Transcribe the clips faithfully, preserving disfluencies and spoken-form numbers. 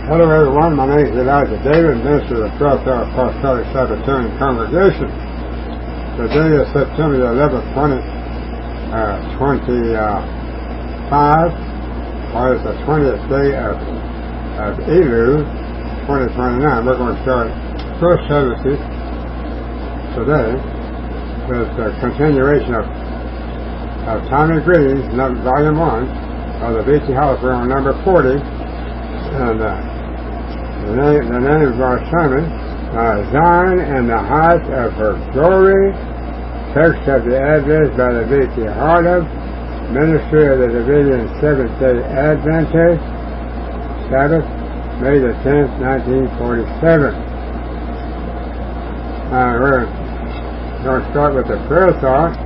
Hello everyone, my name is Elijah David, minister of the twelfth Hour Apostolic Sabbatarian Congregation. Today is September the eleventh, twenty twenty-five, or it's the twentieth day of, of Elul, twenty twenty-nine. We're going to start first services today with the continuation of, of Timely Greetings, number, volume one, of the B C Holiday on number forty. And uh, the, name, the name of our sermon, uh, Zion and the Height of Her Glory, text of the address by the B C Harlem, Ministry of the Division Seventh-day Adventist, Sabbath, May the tenth, nineteen forty-seven. Uh, we're going to start with the prayer thought,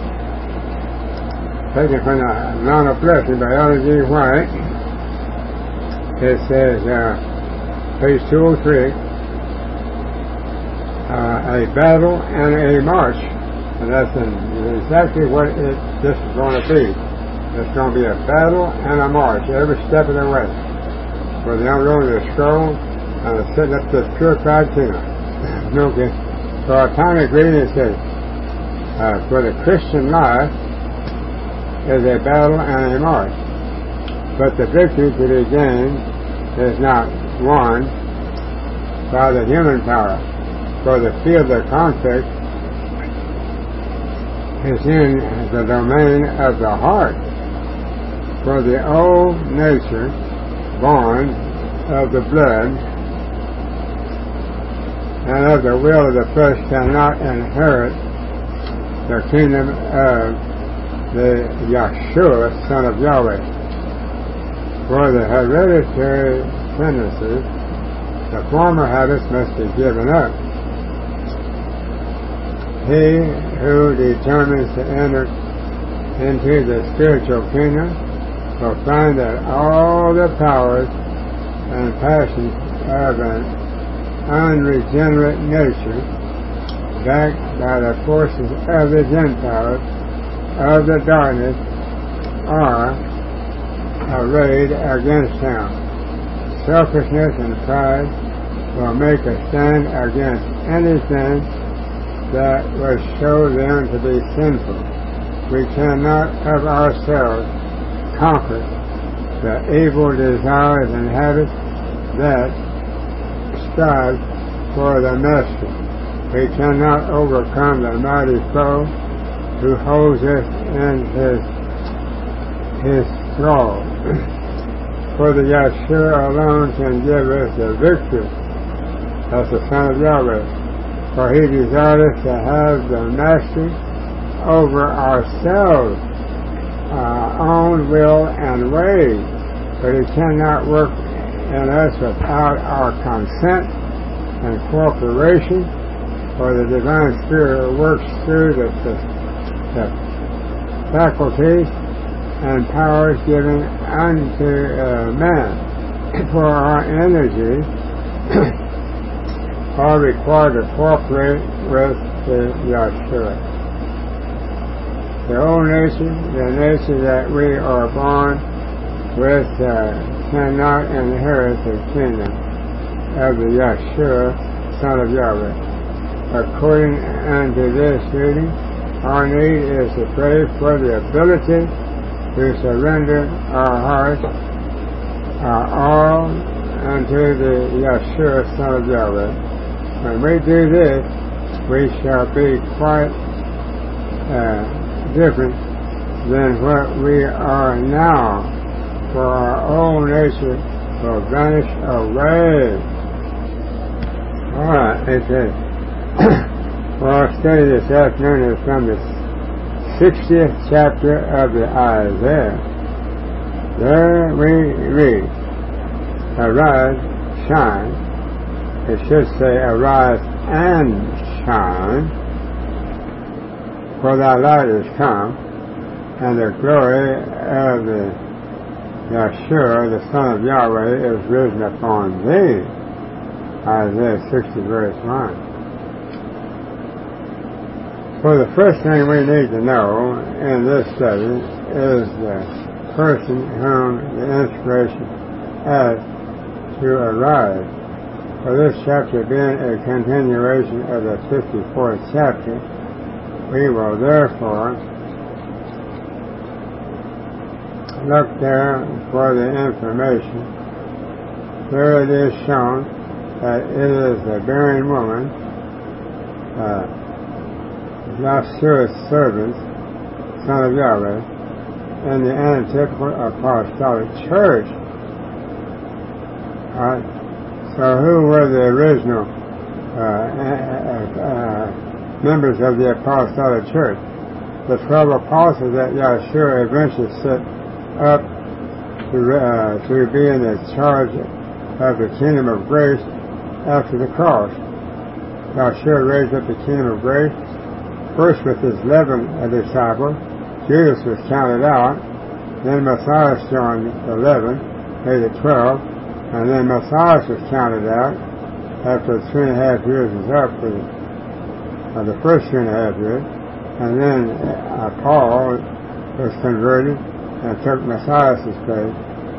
taken from the Mount of Blessing by Ellen G. White. It says, uh, page two oh three, uh, a battle and a march. And that's in, exactly what it, this is going to be. It's going to be a battle and a march every step of the way. For the unrolling of the scroll and setting up this purified kingdom. Okay. So our time of greeting says, uh, for the Christian life is a battle and a march. But the victory to be gained is not won by the human power, for the field of conflict is in the domain of the heart. For the old nature, born of the blood and of the will of the flesh, cannot inherit the kingdom of the Yeshua, Son of Yahweh. For the hereditary tendencies, the former habits must be given up. He who determines to enter into the spiritual kingdom will find that all the powers and passions of an unregenerate nature, backed by the forces of the Gentiles of the darkness, are arrayed against him. Selfishness and pride will make a stand against anything that would show them to be sinful. We cannot of ourselves conquer the evil desires and habits that strive for the mastery. We cannot overcome the mighty foe who holds us in his his thrall. For the Yeshua alone can give us the victory as the Son of Yahweh. For he desires us to have the mastery over ourselves, our own will and ways. But he cannot work in us without our consent and cooperation. For the divine Spirit works through the, the, the faculties and powers given unto uh, man. For our energy are required to cooperate with the Yeshua. The old nature, the nature that we are born with, uh, cannot inherit the kingdom of the Yeshua, Son of Yahweh. According unto this reading, our need is to pray for the ability to surrender our hearts, our all, unto the Yeshua, Son of Yahweh. When we do this, we shall be quite uh, different than what we are now, for our old nature will vanish away. Alright, it says, well, our study this afternoon is from the sixtieth chapter of the Isaiah. There we read, arise, shine. It should say, arise and shine, for thy light is come, and the glory of the Yeshua, the Son of Yahweh, is risen upon thee. Isaiah sixty, verse one. For the first thing we need to know in this study is the person whom the inspiration has to arrive. For this chapter being a continuation of the fifty-fourth chapter, we will therefore look there for the information. There it is shown that it is the barren woman, uh, Yahshua's servant, son of Yahweh, in the antitypical apostolic church. Alright, so who were the original uh, uh, uh, members of the apostolic church? The twelve apostles that Yahshua eventually set up to, uh, to be in the charge of the kingdom of grace after the cross. Yahshua raised up the kingdom of grace first with his eleven disciples. Judas was counted out. Then Matthias joined the eleven, made it twelve, and then Matthias was counted out after the three and a half years was up for the, uh, the first three and a half years. And then uh, Paul was converted and took Matthias' place,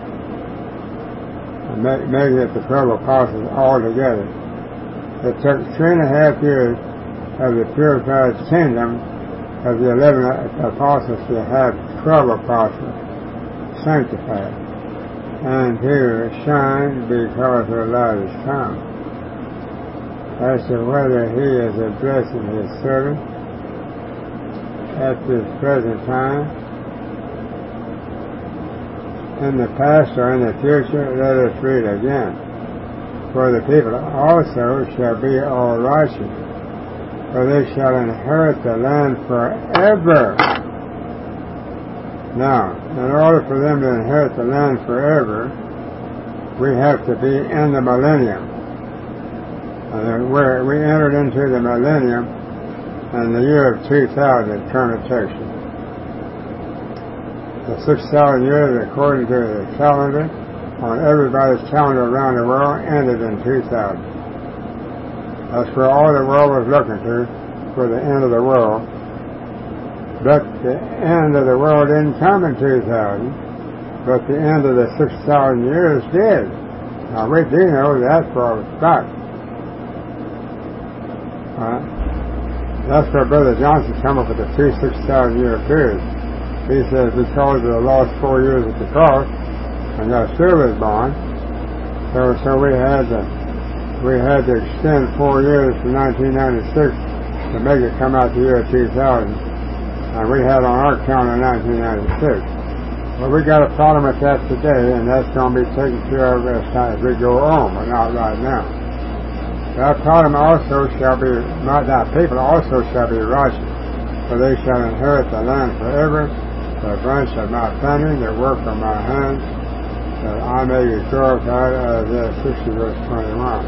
making it the twelve apostles all together. It took three and a half years of the purified kingdom of the eleven apostles to have twelve apostles sanctified and to shine because the light is come. As to whether he is addressing his servant at this present time, in the past or in the future, let us read again. For the people also shall be all righteous, for they shall inherit the land forever. Now, in order for them to inherit the land forever, we have to be in the millennium. And where we entered into the millennium in the year of two thousand permutation. The six thousand years, according to the calendar, on everybody's calendar around the world, ended in two thousand. That's where all the world was looking to for the end of the world. But the end of the world didn't come in two thousand, but the end of the six thousand years did. Now we do know that for a fact. Uh, that's where Brother Johnson came up with the two six thousand year period. He says because of the lost four years at the cross, and Yahshua was born, so so we had to we had to extend four years from nineteen ninety-six to make it come out the year two thousand. And we had on our calendar nineteen ninety-six. Well, we got a problem with that today, and that's going to be taken care of as time as we go on, but not right now. That problem also shall be, not that people also shall be righteous, for they shall inherit the land forever, the branch of my family, the work of my hands, that I may be glorified. Isaiah sixty, verse twenty-one.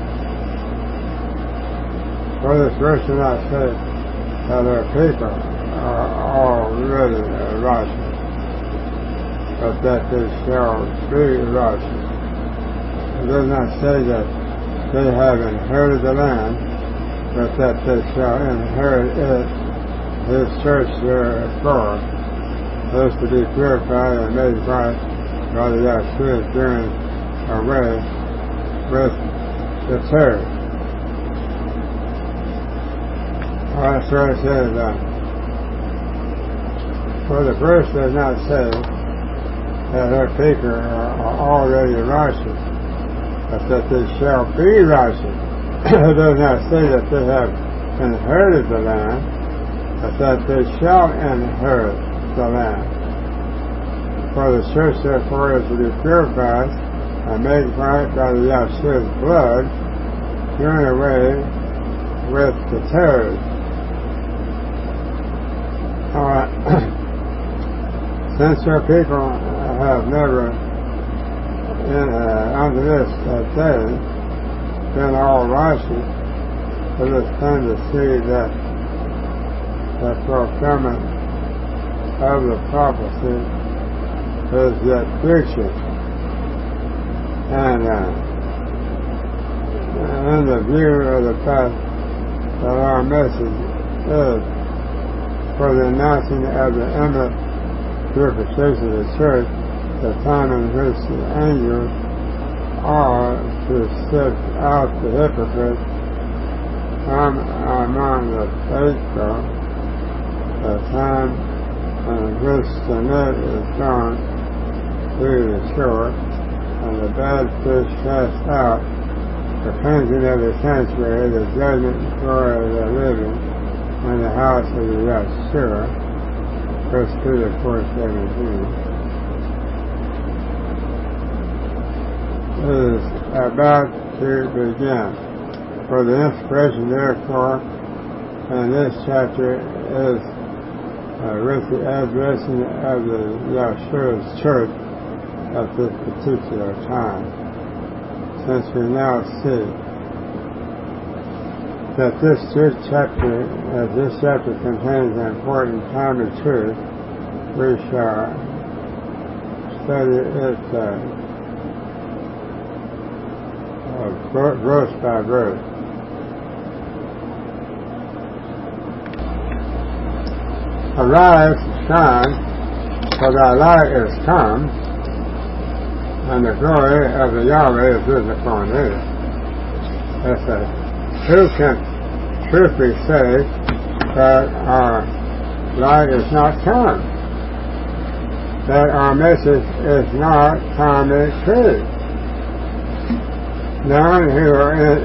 For this verse does not say that our people are already righteous, but that they shall be righteous. It does not say that they have inherited the land, but that they shall inherit it. His church therefore is to be purified and made right by the Yahshua doing away with the terror. Alright, so it says, uh, for the verse does not say that her people are, are already righteous, but that they shall be righteous. It does not say that they have inherited the land, but that they shall inherit the land. For the church therefore is to be purified and made right by the Yahshua's blood, doing away with the tares. Alright. Since your people have never, in, uh, under this uh, day, been all righteous, it is plain to see that the fulfillment of the prophecy is yet future. And uh, in the view of the fact that our message is for the announcing of the imminent purification of the church, the time in which the angels all to sift out the hypocrites from among the faithful, the time in which the net is thrown to the shore, and the bad fish cast out, the cleansing of the sanctuary, the judgment for the living, and the house of the Yahshua. First Peter four seventeen. Is about to begin. For the inspiration, therefore, in this chapter is uh, with the admonition of the Yahshua's church at this particular time. Since we now see that this third chapter, as this chapter contains an important time of truth, we shall study it uh, Uh, verse by verse. Arise, shine, for thy light is come, and the glory of the Yahweh is risen upon thee. That's a, who can truthfully say that our light is not come? That our message is not timely truth? None who are in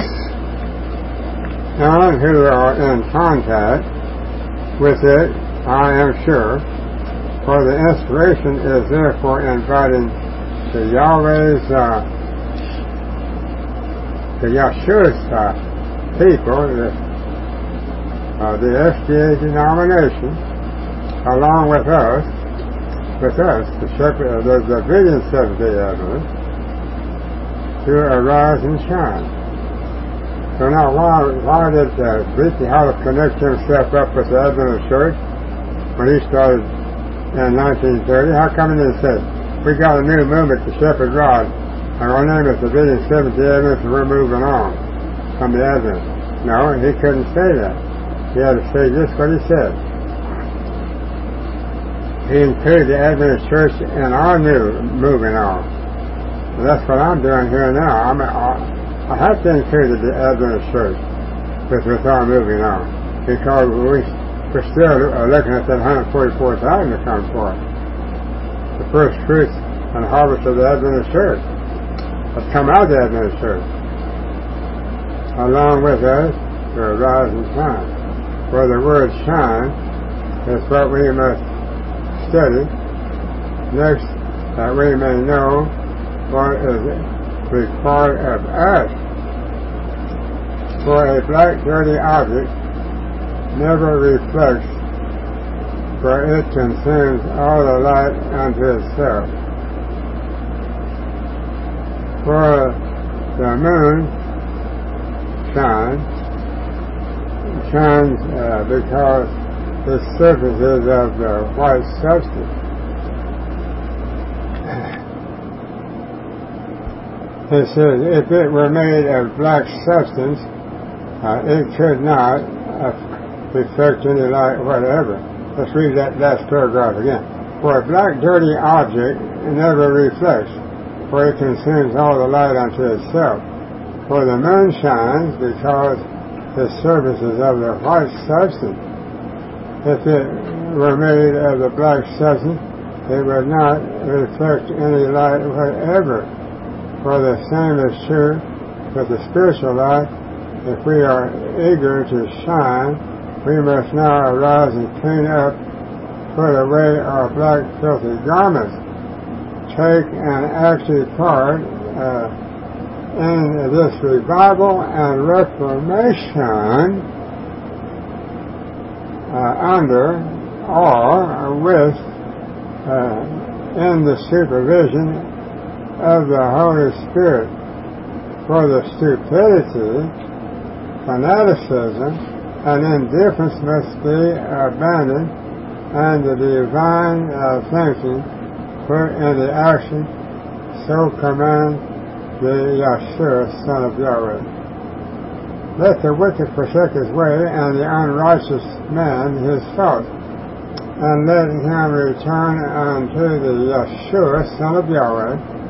none who are in contact with it, I am sure, for the inspiration is therefore inviting the Yahweh's, uh, the Yahshua's uh, people, the, uh, the S D A denomination, along with us, with us, the shepherd, the Davidian Seventh-day Adventists, to arise and shine. So now, why, why did uh, Briti Hollis connect himself up with the Adventist Church when he started in nineteen thirty? How come he didn't say, we got a new movement, the Shepherd Rod, and our name is the Davidian Seventh-day Adventists, and we're moving on from the Adventists? No, he couldn't say that. He had to say just what he said. He included the Adventist Church in our new moving on. And that's what I'm doing here now. I'm, I have to include the Adventist Church with, with our moving on, because we, we're still looking at that one hundred forty-four thousand to come forth. The first fruits and harvest of the Adventist Church has come out of the Adventist Church. Along with us, to arise and shine. For the word shine is what we must study. Next, that we may know what is required of us. For a black, dirty object never reflects, for it consumes all the light unto itself. For the moon shines, shines uh, because the surface is of the white substance. It says, if it were made of black substance, uh, it could not uh, reflect any light whatever. Let's read that last paragraph again. For a black, dirty object never reflects, for it consumes all the light unto itself. For the moon shines because the surface is of the white substance. If it were made of the black substance, it would not reflect any light whatever. For the same is true with the spiritual light. If we are eager to shine, we must now arise and clean up, put away our black filthy garments, take an active part uh, in this revival and reformation uh, under or with uh, in the supervision of the Holy Spirit. For the stupidity, fanaticism, and indifference must be abandoned, and the divine uh, thinking put into action. So command the Yahshua, Son of Yahweh. Let the wicked forsake his way, and the unrighteous man his thoughts, and let him return unto the Yahshua, Son of Yahweh,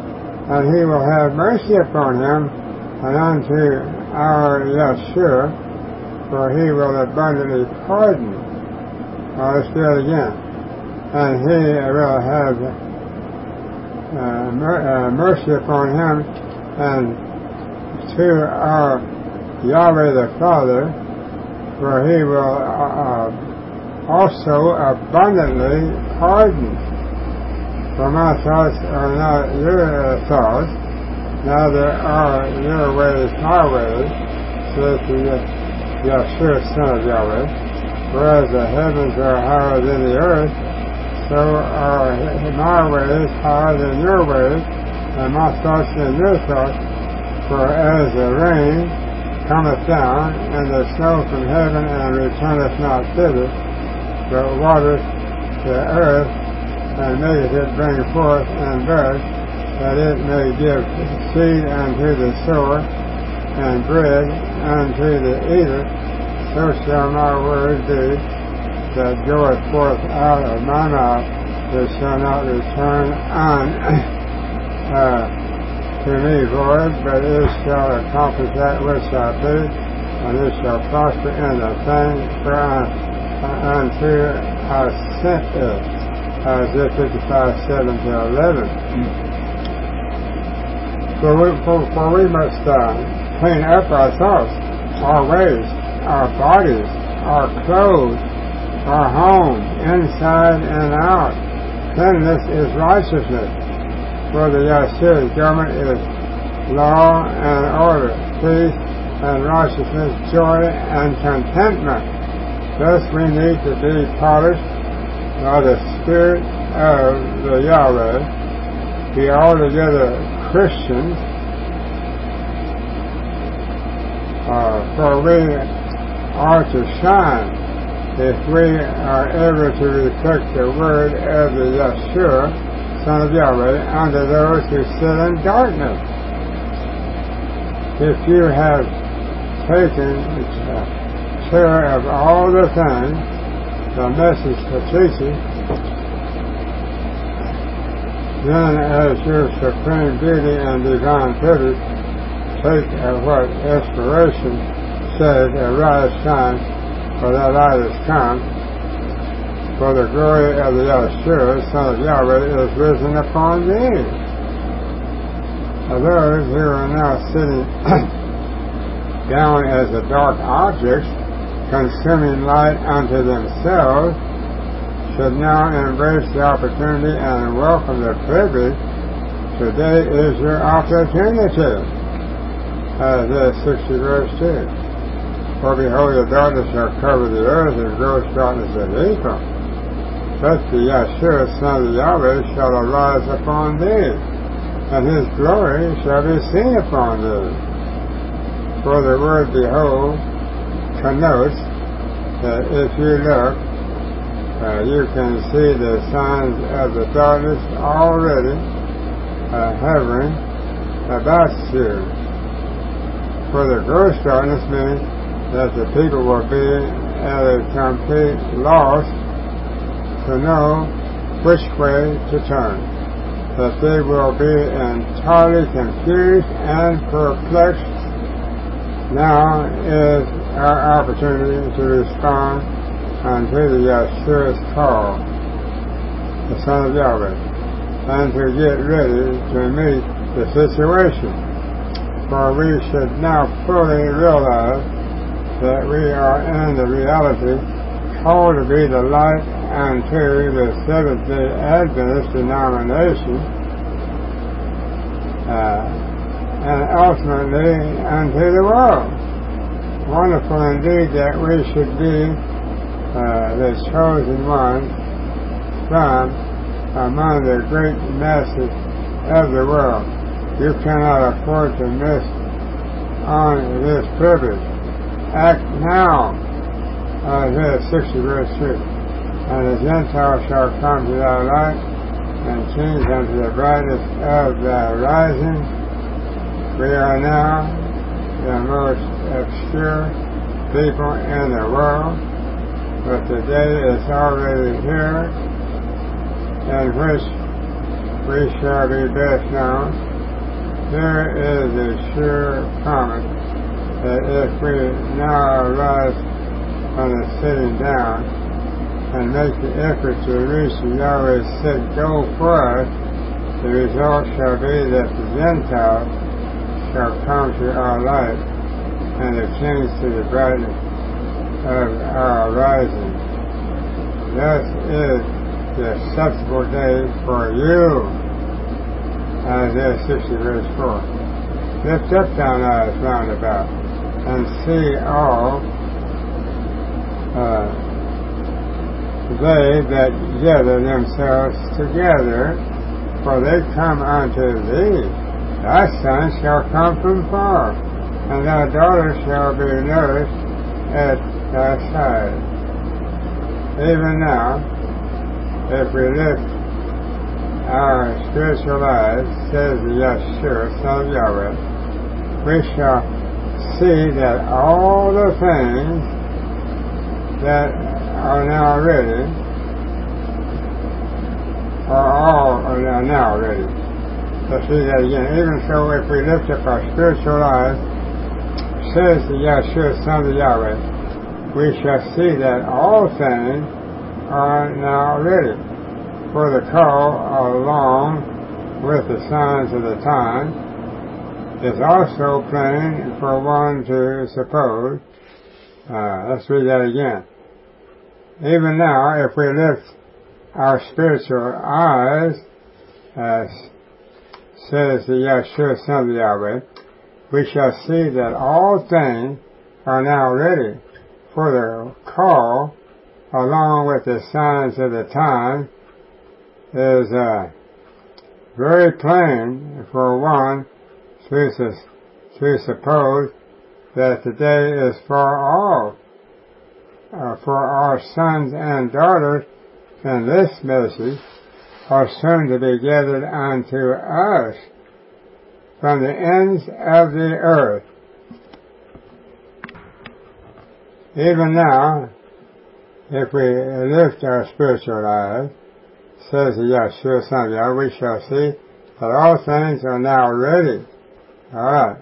and he will have mercy upon him, and unto our Yeshua, for he will abundantly pardon. Well, let's do it again. And he will have uh, mer- uh, mercy upon him, and to our Yahweh the Father, for he will uh, also abundantly pardon. For my thoughts are not your uh, thoughts, neither are your ways my ways, says the Yeshua, Son of Yahweh. Whereas the heavens are higher than the earth, so are my ways higher than your ways, and my thoughts than your thoughts. For as the rain cometh down, and the snow from heaven, and returneth not thither, but watereth the earth, and maketh it bring forth and bud, that it may give seed unto the sower, and bread unto the eater, so shall my word be that goeth forth out of my mouth. It shall not return on uh, to me void, but it shall accomplish that which I please, and it shall prosper in the thing whereunto I sent it. Isaiah fifty-five, seven to eleven. For we, for, for we must uh, clean up our thoughts, our ways, our bodies, our clothes, our home, inside and out. Cleanliness is righteousness. For the Yeshua's government is law and order, peace and righteousness, joy and contentment. Thus we need to be polished by the Spirit of the Yahweh, be altogether Christians, uh, for we are to shine if we are ever to reflect the word of the Yeshua, Son of Yahweh, unto those who sit in darkness. If you have taken care of all the things the message to teaching, then as your supreme beauty and divine privilege, take of what inspiration says, arise, shine, for thy light is come, for the glory of the Yeshua, Son of Yahweh, is risen upon thee. Now those who are now sitting down as the dark objects, consuming light unto themselves, should now embrace the opportunity and welcome the privilege. Today is your opportunity. Isaiah sixty, verse two. For behold, the darkness shall cover the earth, and gross darkness of April. But the Yeshua, Son of Yahweh, shall arise upon thee, and his glory shall be seen upon thee. For the word behold connotes that if you look, uh, you can see the signs of the darkness already uh, hovering about you. For the gross darkness means that the people will be at a complete loss to know which way to turn, that they will be entirely confused and perplexed. Now is our opportunity to respond unto the Yeshua's call, the Son of Yahweh, and to get ready to meet the situation. For we should now fully realize that we are in the reality called to be the light unto the Seventh-day Adventist denomination, uh, and ultimately unto the world. Wonderful indeed that we should be uh, the chosen one from among the great masses of the world. You cannot afford to miss on this privilege. Act now. Isaiah sixty, verse two. And the Gentiles shall come to thy light, and kings unto the brightness of thy rising. We are now the most obscure people in the world, but the day is already here in which we shall be best known is a sure promise that if we now arise from the sitting down and make the effort to reach the Yahweh's set goal for us, the result shall be that the Gentiles shall come to our light and the kings to the brightness of our rising. Thus is the acceptable day for you. Isaiah sixty verse four. Lift up thine eyes round about and see all uh, they that gather themselves together, for they come unto thee. Thy sons shall come from far, and thy daughters shall be nourished at thy side. Even now, if we lift our spiritual eyes, says Yeshua, Son of Yahweh, we shall see that all the things that are now ready are all are now ready. Let's read that again. Even so, if we lift up our spiritual eyes, says the Yeshua, Son of Yahweh, we shall see that all things are now ready. For the call along with the signs of the time is also plain for one to suppose. Uh, let's read that again. Even now, if we lift our spiritual eyes, as says the Yeshua, Son of Yahweh, we shall see that all things are now ready. For the call along with the signs of the time is uh, very plain for one to, to suppose that the day is far off. Uh, for our sons and daughters in this message are soon to be gathered unto us from the ends of the earth. Even now, if we lift our spiritual eyes, says the Yeshua, Son of Yahweh, we shall see that all things are now ready. Alright.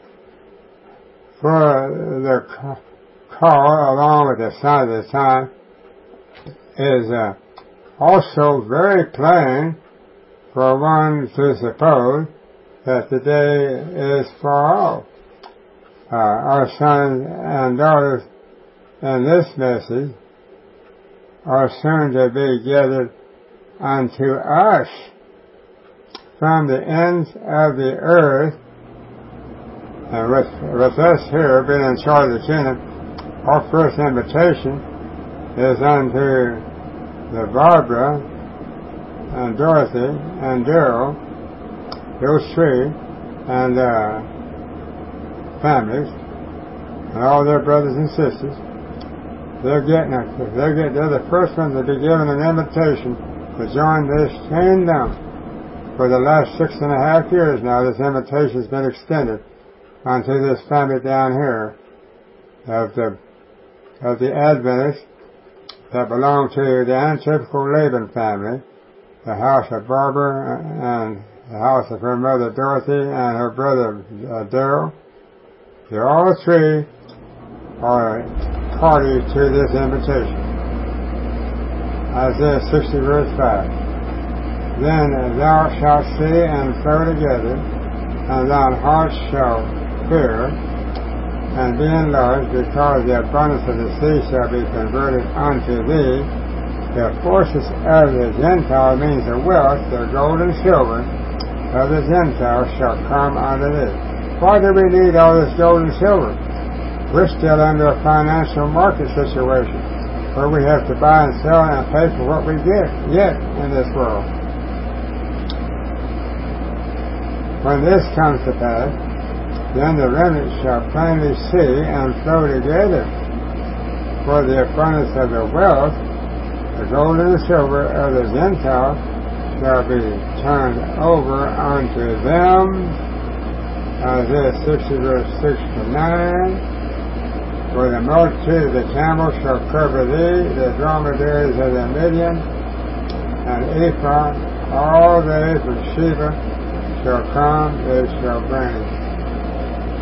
For the call, along with the sign of the time, is uh, also very plain for one to suppose that the day is far off. Uh, our sons and daughters in this message are soon to be gathered unto us from the ends of the earth. And with, with us here being in charge of the kingdom, our first invitation is unto the Barbara and Dorothy and Daryl, those three, and uh, families, and all their brothers and sisters. They're getting it. They're getting. They're the first ones to be given an invitation to join this kingdom. For the last six and a half years now, this invitation has been extended unto this family down here of the of the Adventists that belong to the untypical Laban family, the house of Barbara and the house of her mother Dorothy and her brother uh, Daryl. They all three are party to this invitation. Isaiah sixty verse five. Then thou shalt see and flow together, and thine heart shall fear, and be enlarged, because the abundance of the sea shall be converted unto thee. The forces of the Gentiles means the wealth, the gold and silver of the Gentiles shall come unto thee. Why do we need all this gold and silver? We're still under a financial market situation where we have to buy and sell and pay for what we get yet in this world. When this comes to pass, then the remnant shall plainly see and flow together. For the abundance of the wealth, the gold and the silver of the Gentiles shall be turned over unto them. Isaiah sixty verse six to nine. For the multitude of the camels shall cover thee, the dromedaries of the Midian, and Ephah, all they from Sheba shall come, they shall bring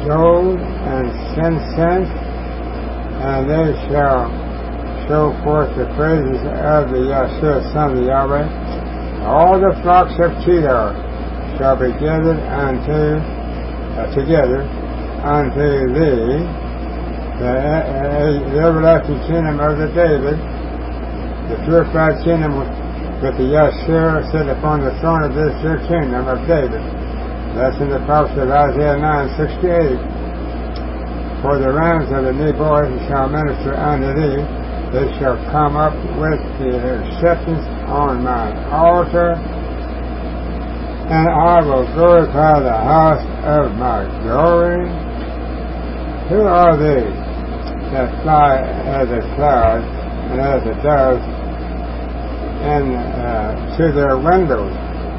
Job and Sinsense, and they shall show forth the praises of the Yahshua, Son of Yahweh. All the flocks of Kedar shall be gathered unto, uh, together unto thee, the, uh, the everlasting kingdom of the David, the purified kingdom with the Yahshua sit upon the throne of this your kingdom of David. That's in the prophecy of Isaiah nine sixty-eight. For the rams of the Neboids shall minister unto thee, they shall come up with the acceptance on mine altar, and I will glorify the house of my glory. Who are they that fly as a cloud and as a dove and uh, to their windows?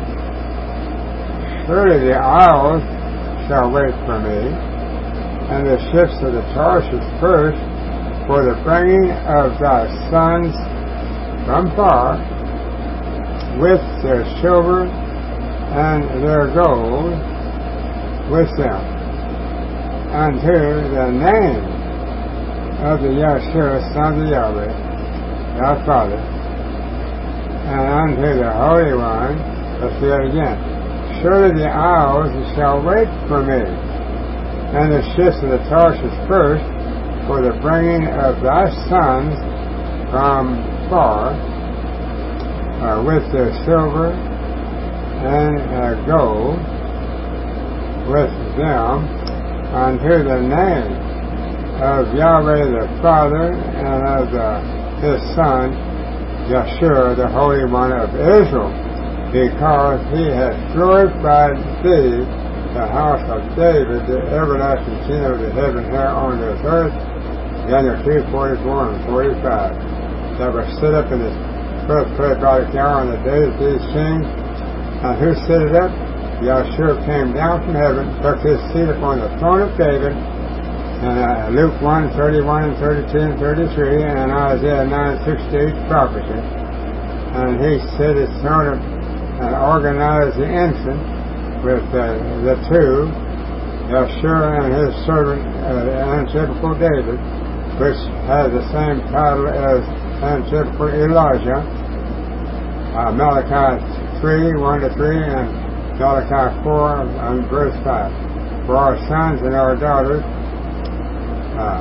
Surely the isles shall wait for me, and the ships of the Tarshish first, for the bringing of thy sons from far, with their silver and their gold with them, unto the name of the Yahshua, Son of Yahweh, thy Father, and unto the Holy One. Let's do that again. Surely the isles shall wait for me, and the ships of the Tarshish first, for the bringing of thy sons from far, uh, with their silver and uh, gold with them, unto the name of Yahweh the Father, and of the, his Son, Yahshua, the Holy One of Israel, because he has glorified thee, the house of David, the everlasting kingdom of the heaven here on this earth. Daniel two forty-four and forty-five. That was set up in the first prayer by the hour on the days of these kings. And who set it up? Yahshua came down from heaven, took his seat upon the throne of David, and uh, Luke one thirty-one and thirty-two and thirty-three, and Isaiah nine sixty-eight prophecy. And he set his throne up and organized the infant with uh, the two, Yahshua and his servant, uh, the antitypical David, which had the same title as antitypical Elijah, uh, Malachi three, one to three, and Malachi four, and verse five. For our sons and our daughters, uh,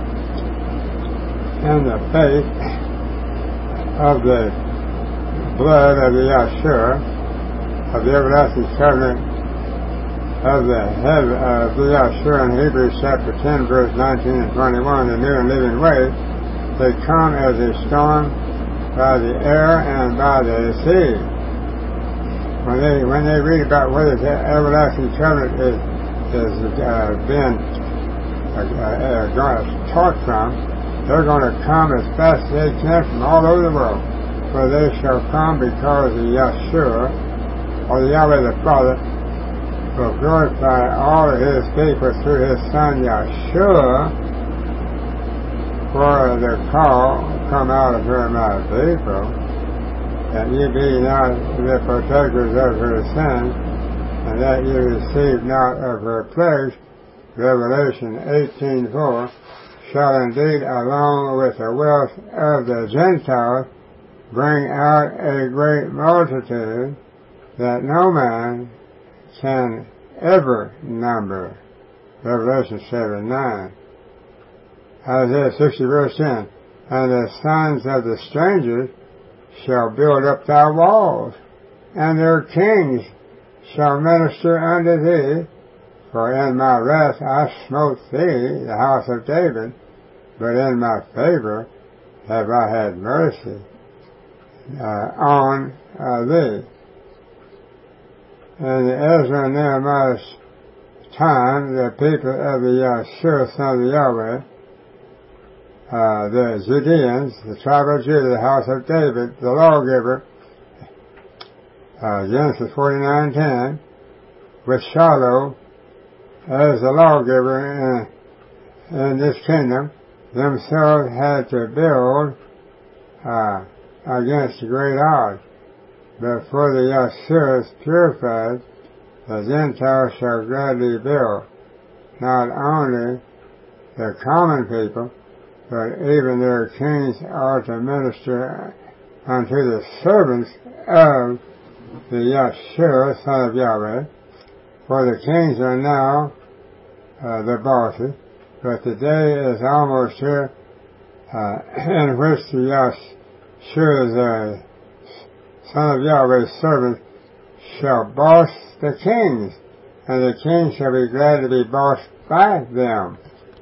in the faith of the blood of the Yahshua, of the everlasting covenant of the heaven, of the Yahshua in Hebrews chapter ten, verse nineteen and twenty-one, the new and living way, they come as a storm by the air and by the sea. When they when they read about where the everlasting covenant is, is uh, been uh, uh, uh, taught from, they're going to come as fast as they can from all over the world. For they shall come because the Yahshua, or the Yahweh the Father, will glorify all of his people through his Son Yahshua, for the call come out of her, my people, that ye be not the partakers of her sins, and that ye receive not of her plagues. Revelation eighteen four, shall indeed, along with the wealth of the Gentiles, bring out a great multitude that no man can ever number. Revelation seven nine. Isaiah sixty verse ten. And the sons of the strangers shall build up thy walls, and their kings shall minister unto thee. For in my wrath I smote thee, the house of David, but in my favor have I had mercy Uh, on uh, thee. In Ezra and Nehemiah's time, the people of the Yahshua, Son of Yahweh, uh, the Judeans, the tribe of Judah, the house of David, the lawgiver, uh, Genesis forty-nine ten, with Shiloh as the lawgiver in, in this kingdom, themselves had to build uh, against great odds. But for the Yahshua is purified, the Gentiles shall gladly build. not only the common people, but even their kings are to minister unto the servants of the Yahshua, Son of Yahweh. For the kings are now uh, the bosses, but the day is almost here uh, in which the Yahshua, the Son of Yahweh's servants, shall boss the kings, and the kings shall be glad to be bossed by them.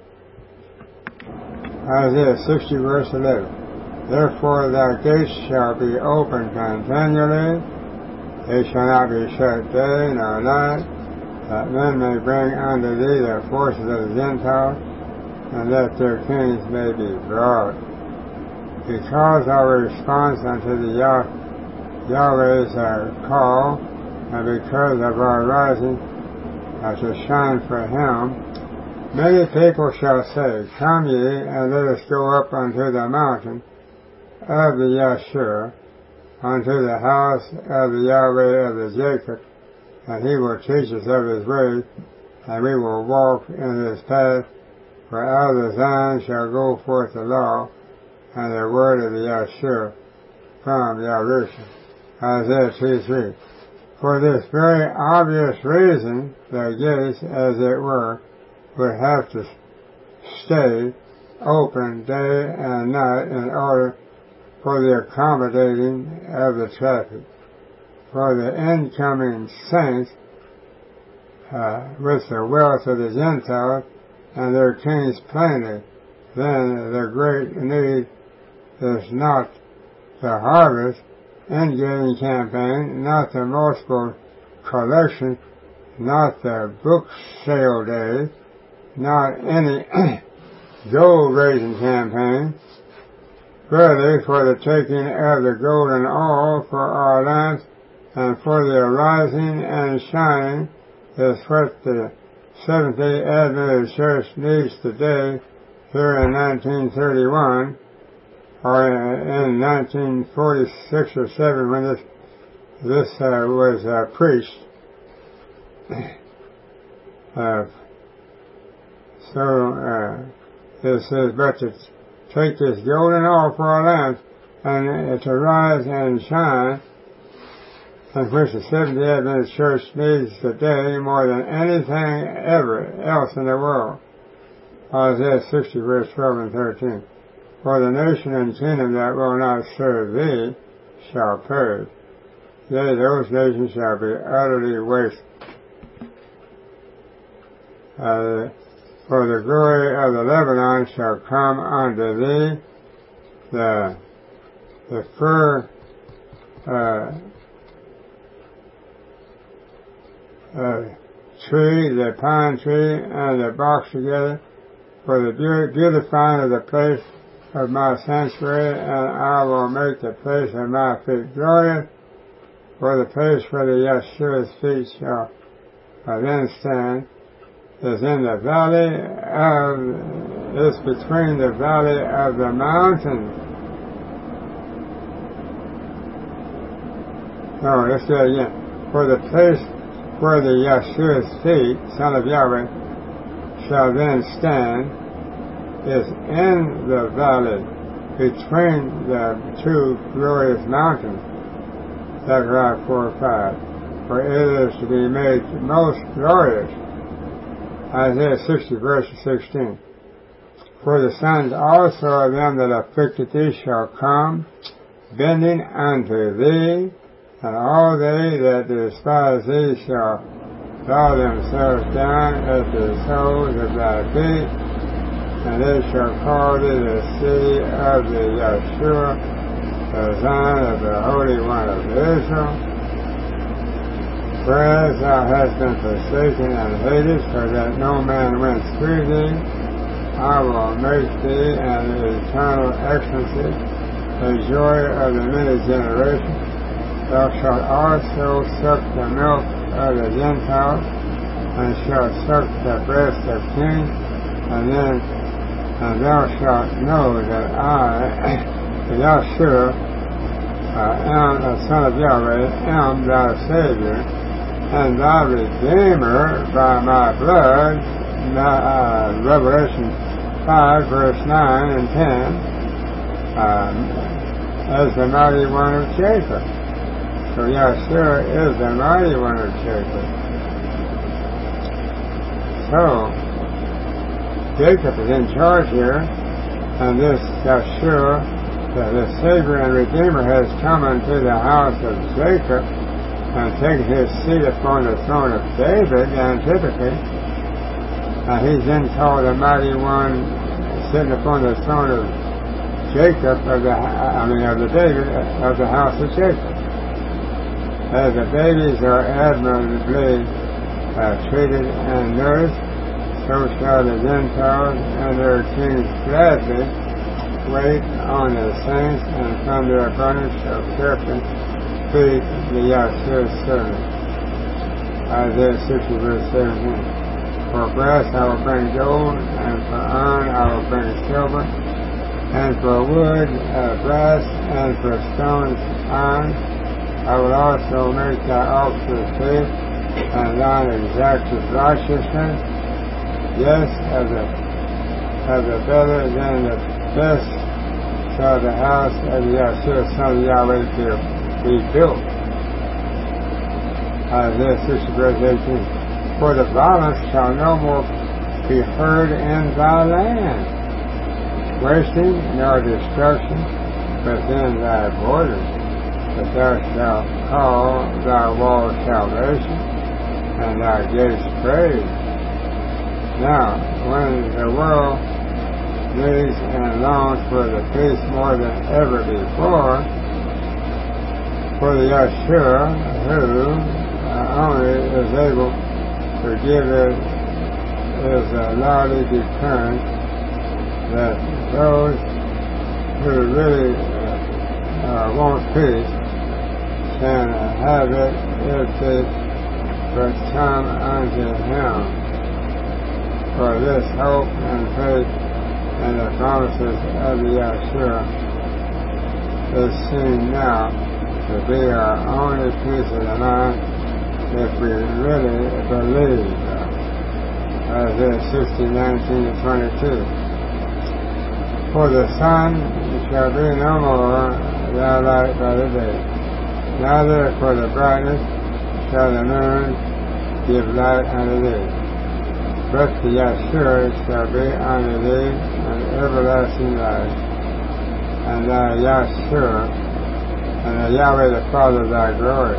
Isaiah sixty, verse eleven. Therefore thy gates shall be open continually, they shall not be shut day nor night, that men may bring unto thee the forces of the Gentiles, and that their kings may be brought. Because our response unto the Yah, Yahweh's uh, call, and because of our rising uh, to shine for him, many people shall say, Come ye, and let us go up unto the mountain of the Yahshua, unto the house of the Yahweh of the Jacob, and he will teach us of his ways, and we will walk in his path. For out of Zion shall go forth the law, and the word of the Yahshua from Yahushua. Isaiah two three. For this very obvious reason, the gates, as it were, would have to stay open day and night in order for the accommodating of the traffic. For the incoming saints, uh, with the wealth of the Gentiles and their kings plainly, then the great need is not the harvest in-giving campaign, not the multiple collection, not the book sale days, not any gold-raising campaign, rather for the taking of the golden oil for our lamps and for the arising and shining is what the Seventh-day Adventist Church needs today here in nineteen thirty-one, or in nineteen forty-six or seven when this this uh, was uh, preached. Uh, so uh, it says, but to take this golden oil for our lamps and uh, to rise and shine, and which the Seventh-day Adventist Church needs today more than anything ever else in the world. Isaiah sixty, verse twelve and thirteen. For the nation and kingdom that will not serve thee shall perish. Yea, those nations shall be utterly wasted. Uh, for the glory of the Lebanon shall come unto thee, the the fir uh, uh, tree, the pine tree, and the box together, for the beautifying of the place of my sanctuary, and I will make the place of my feet glorious, for the place where the Yahshua's feet shall uh, then stand is in the valley of, is between the valley of the mountains. No, let's do it again. For the place where the Yahshua's feet, Son of Yahweh, shall then stand is in the valley between the two glorious mountains, Zechariah four five, for it is to be made most glorious. Isaiah sixty, verse sixteen. For the sons also of them that afflicted thee shall come, bending unto thee, and all they that despise thee shall bow themselves down at the soles of thy feet, and they shall call thee the city of the Yahshua, the Zion of the Holy One of Israel. Whereas thou hast been forsaken and hated, so that no man went through thee, I will make thee an eternal excellency, the joy of the many generations. Thou shalt also suck the milk of the Gentiles, and shalt suck the breast of kings, and then and thou shalt know that I, the Yahshua, uh, am the Son of Yahweh, am thy Savior, and thy Redeemer by my blood, uh, Revelation five, verse nine and ten, um, as the mighty one of Jacob. So Yahshua is the mighty one of Jacob. So Jacob is in charge here, and this Yahshua, the, the Savior and Redeemer, has come into the house of Jacob and taken his seat upon the throne of David, and typically uh, he's then called the mighty one sitting upon the throne of Jacob, of the, I mean of the David, of the house of Jacob. As the babies are admirably uh, treated and nursed, so shall the Gentiles and their kings gladly wait on the saints, and from their abundance shall carefully feed the Yahshua's servant. Isaiah sixty, verse seventeen. For brass I will bring gold, and for iron I will bring silver, and for wood uh, brass, and for stones iron. I will also make thy officers faith, and thine exacted righteousness. Yes, as a, as a better than the best shall the house of the Yahshua, son of Yahweh, be built. Isaiah sixty, verse eighteen. For the violence shall no more be heard in thy land, wasting nor destruction within thy borders. But thou shalt call thy wall salvation, and thy gates praise. Now, when the world needs and longs for the peace more than ever before, for the Yahshua, who uh, only is able to give it, is a loudly determined that those who really uh, uh, want peace can have it if they but come unto him. For this hope and faith and the promises of the Yahshua is seen now to be our only peace of the mind if we really believe. Isaiah sixty, nineteen to twenty-two. For the sun shall be no more thy light by the day, neither for the brightness shall the moon give light unto thee. But the Yahshua shall be unto thee an everlasting light, and thy Yahshua, and the Yahweh the Father thy glory.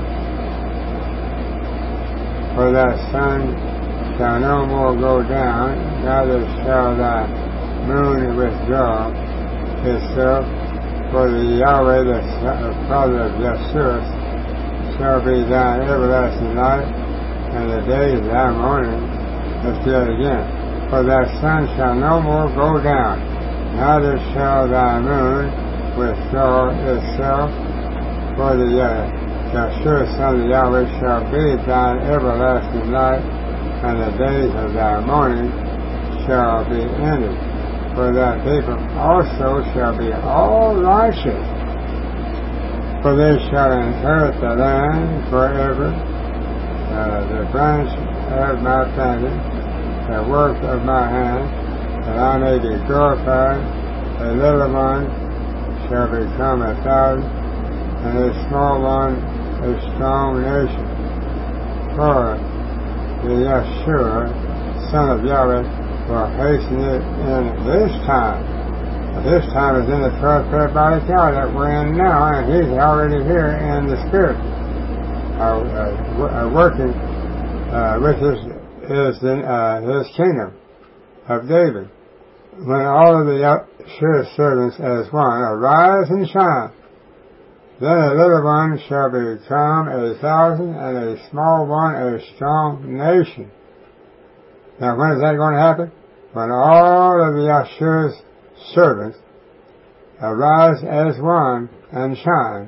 For thy sun shall no more go down, neither shall thy moon withdraw itself, for the Yahweh the Father of Yahshua shall be thine everlasting light, and the day of thy morning. Let's do it again. For thy sun shall no more go down, neither shall thy moon withdraw itself, for the Yahshua, son of Yahweh, shall be thine everlasting light, and the days of thy mourning shall be ended. For thy people also shall be all righteous, for they shall inherit the land forever. Uh, the branch of my planting, the work of my hand, that I may be glorified. A little one shall become a thousand, and a small one a strong nation. For the Yahshua, son of Yahweh, will hasten it in this time. This time is in the twelfth parabolic hour that we're in now, and he's already here in the spirit, uh, uh, working uh, with his his, uh, his kingdom of David. When all of the Yahshua's servants as one arise and shine, then a little one shall become a thousand, and a small one a strong nation. Now, when is that going to happen? When all of the Yahshua's servants arise as one and shine,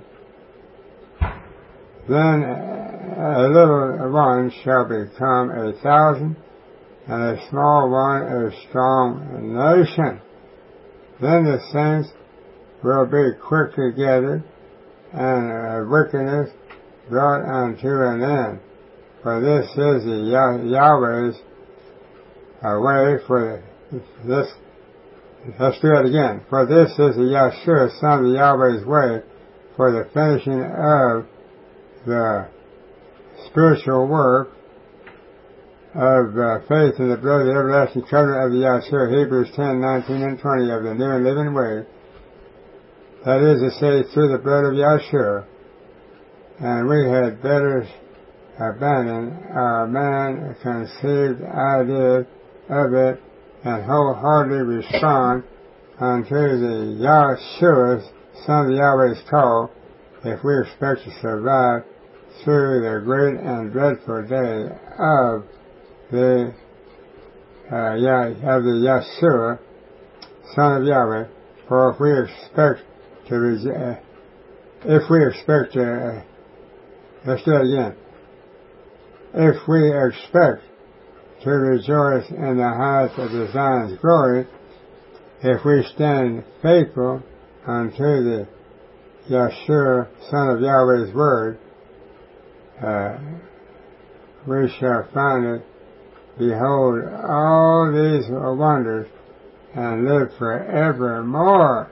then a little one shall become a thousand, and a small one a strong nation. Then the saints will be quickly gathered, and uh, wickedness brought unto an end. For this is the Yah- Yahweh's a way for this. Let's do it again. For this is the Yeshua, Son of Yahweh's way, for the finishing of the spiritual work of uh, faith in the blood of the everlasting covenant of the Yeshua, Hebrews ten, nineteen, and twenty, of the new and living way. That is to say, through the blood of Yeshua. And we had better abandon our man-conceived idea of it and wholeheartedly respond unto the Yeshua's, Son of Yahweh's call, if we expect to survive through the great and dreadful day of the uh, Yah, of the Yeshua, Son of Yahweh. For if we expect to uh, if we expect to uh, let's do it again. If we expect to rejoice in the heights of the Zion's glory, if we stand faithful unto the Yeshua, Son of Yahweh's word, uh, we shall find it. Behold all these wonders and live forevermore.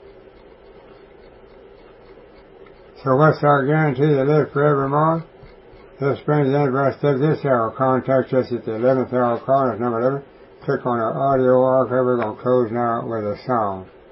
So what's our guarantee to live forevermore? This brings in verse this hour. Contact us at the eleventh hour call. That's number eleven. Click on our audio archive. We're going to close now with a song.